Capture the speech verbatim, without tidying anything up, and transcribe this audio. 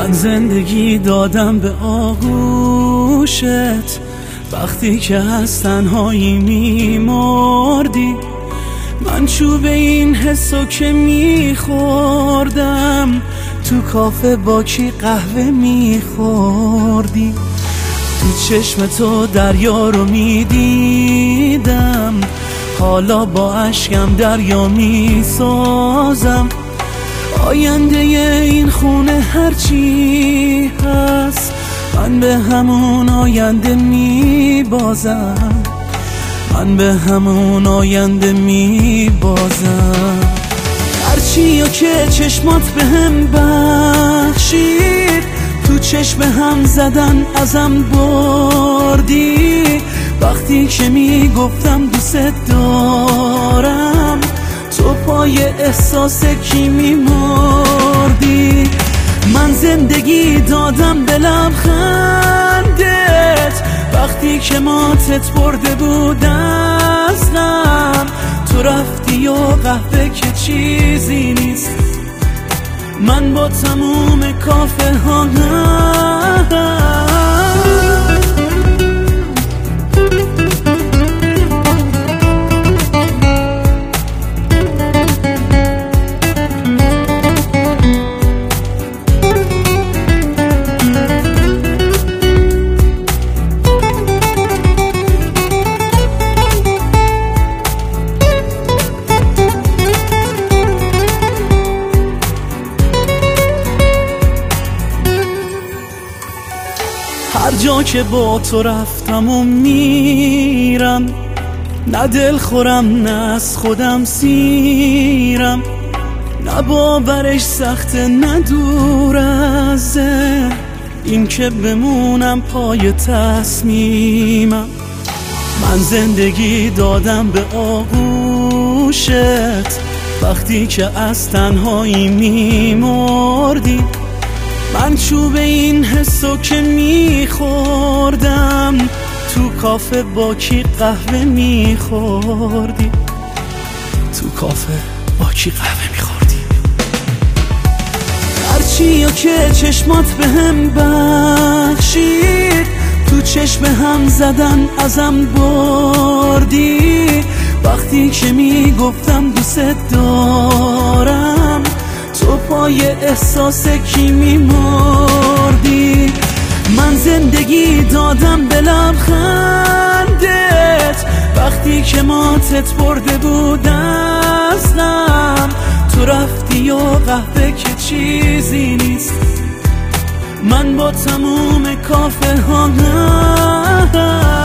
من زندگی دادم به آغوشت، وقتی که از تنهایی میمردی. من چوب این حسو که میخوردم، تو کافه با کی قهوه میخوردی. تو چشم تو دریا رو میدیدم، حالا با اشکم دریا میسازم. آینده این خونه هرچی هست، من به همون آینده میبازم. من به همون آینده میبازم. هرچی که چشمات به هم بخشید، تو چشم هم زدن ازم بردی. وقتی که میگفتم دوست دارم، تو پای احساس کی میمردی. من زندگی دادم به لبخندت، وقتی که ماتت برده بود از غم. تو رفتی و قهوه که چیزی نیست، من با تموم کافه ها هر جا که با تو رفتم و میرم، نه دل خورم نه از خودم سیرم. نه باورش سخته نه دور از ذهن، این که بمونم پای تصمیمم. من زندگی دادم به آغوشت، وقتی که از تنهایی میمردی. من چوب این حسو که میخوردم، تو کافه با کی قهوه میخوردی. تو کافه با کی قهوه میخوردی. هرچی که چشمات به هم بخشید، تو چشم هم زدن ازم بردی. وقتی که میگفتم دوست دارم، تو پای احساس کی میمردی. من زندگی دادم به لبخندت، وقتی که ماتت برده بود از غم. تو رفتی و قهوه که چیزی نیست، من با تموم کافه ها